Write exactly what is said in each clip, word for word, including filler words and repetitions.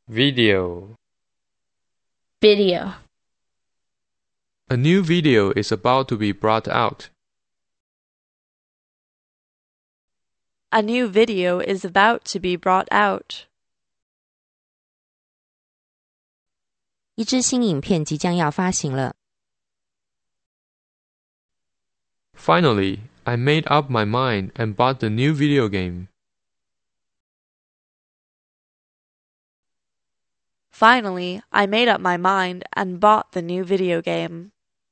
Video. Video. A new video is about to be brought out. A new video is about to be brought out. 一支新影片即将要发行了。 Finally, I made up my mind and bought the new video game. Finally, I made up my mind and bought the new video game.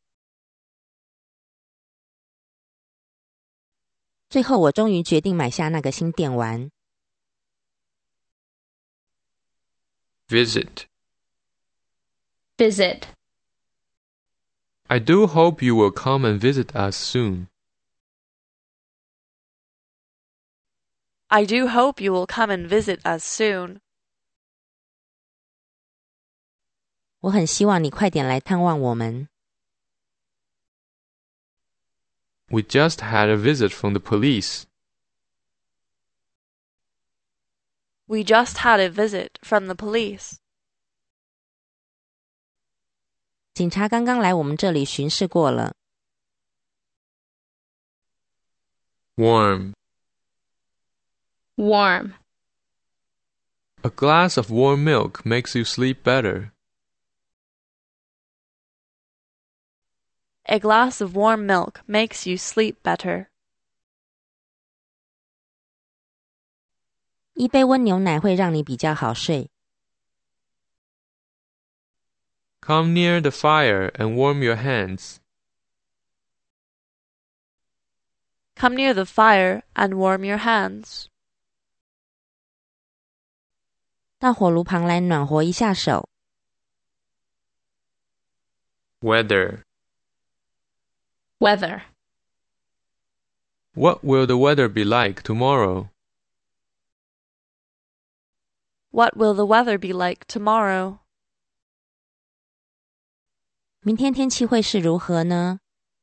最后我终于决定买下那个新电玩。 Visit. Visit. I do hope you will come and visit us soon. I do hope you will come and visit us soon. 我很希望你快点来探望我们。 We just had a visit from the police. We just had a visit from the police. 警察刚刚来我们这里巡视过了。 Warm. Warm. A glass of warm milk makes you sleep better. A glass of warm milk makes you sleep better. 一杯温牛奶会让你比较好睡。 Come near the fire and warm your hands. Come near the fire and warm your hands. 到火炉旁来暖和一下手。 Weather. Weather. What will the weather be like tomorrow? What will the weather be like tomorrow? 明天天气会是如何呢？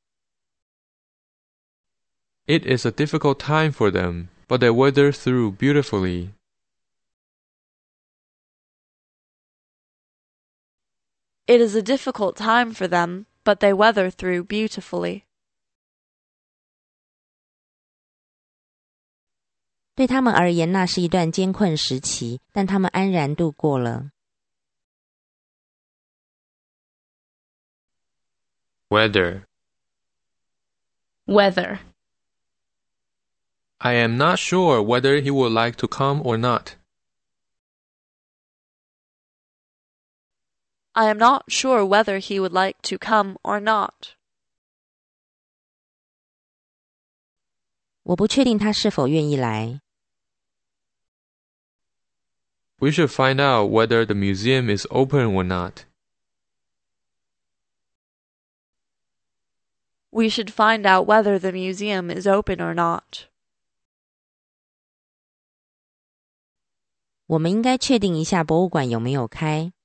It is a difficult time for them, but they weather through beautifully. It is a difficult time for them, but they weather through beautifully. 对他们而言，那是一段艰困时期，但他们安然度过了。 Weather. Weather. I am not sure whether he would like to come or not. I am not sure whether he would like to come or not. 我不确定他是否愿意来。 We should find out whether the museum is open or not. We should find out whether the museum is open or not. 我们应该确定一下博物馆有没有开。